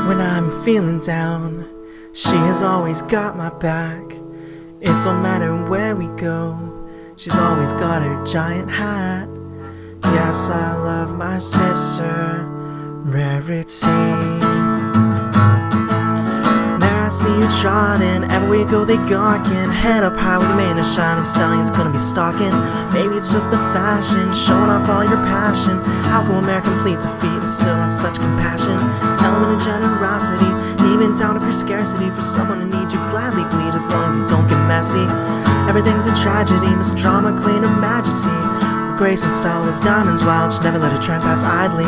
When I'm feeling down, she has always got my back. It don't matter where we go, she's always got her giant hat. Yes, I love my sister, Rarity. There I see you trotting, everywhere we go they gawking. Head up high with the mane of shine of stallions gonna be stalking. Maybe it's just a fashion, showing off all your passion. How can a complete defeat and still have such compassion? Element of generosity, even down to pure scarcity. For someone who needs you gladly bleed as long as it don't get messy. Everything's a tragedy, Miss Drama Queen of Majesty. With grace and style, those diamonds wild, she never let her trend pass idly.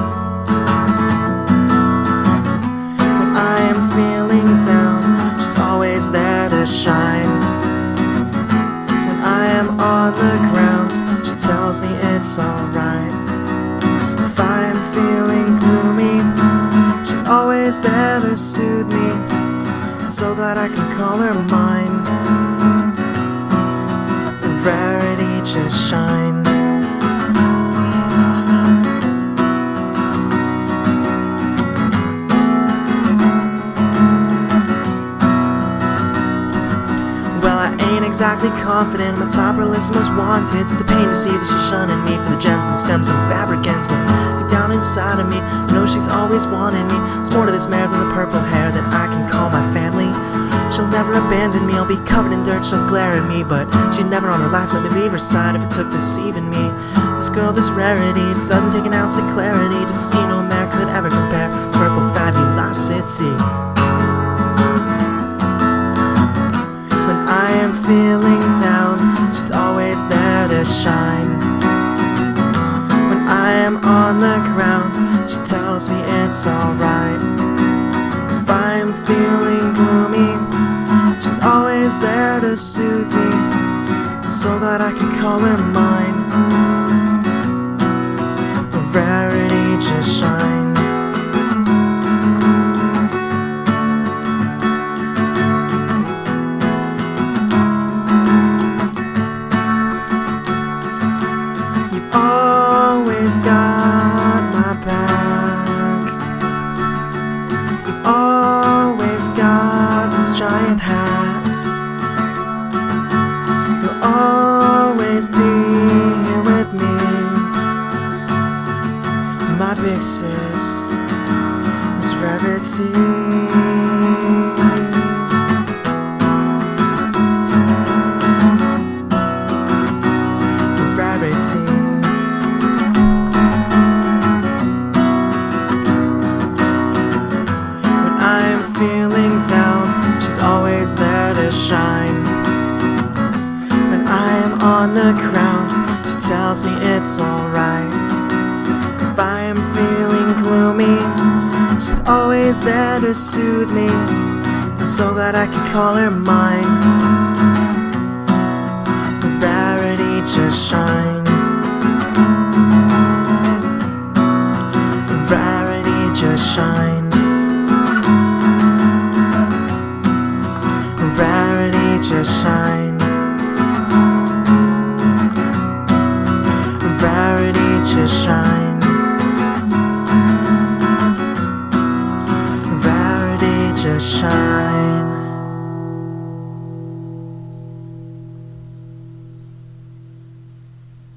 When I am feeling down, she's always there to shine. When I am on the ground, she tells me it's alright. If I'm feeling gloomy, she's always there to soothe me. I'm so glad I can call her mine. Rarity just shine. Well, I ain't exactly confident my top her list most wanted. It's a pain to see that she's shunning me for the gems and stems and fabric ends, but deep down inside of me, I know she's always wanted me. There's more to this mare than the purple hair that I can call my family. She'll never abandon me, I'll be covered in dirt, she'll glare at me, but she'd never on her life let me leave her side if it took deceiving me. This girl, this Rarity, it doesn't take an ounce of clarity to see no mare could ever compare to purple fabulosity. When I am feeling down, she's always there to shine. When I am on the ground, she tells me it's alright. If I'm feeling gloomy, she's always there to soothe me. I'm so glad I can call her mine. Rarity just shine. You've always got my back. You've always got those giant hats. You'll always be here with me. My big sis is Rarity. Rarity. When I'm feeling down, she's always there to shine. When I am on the ground, she tells me it's alright. If I am feeling gloomy, she's always there to soothe me. I'm so glad I can call her mine. Rarity just shine. Rarity just shine. Rarity just shine. Rarity just shine. Rarity just shine.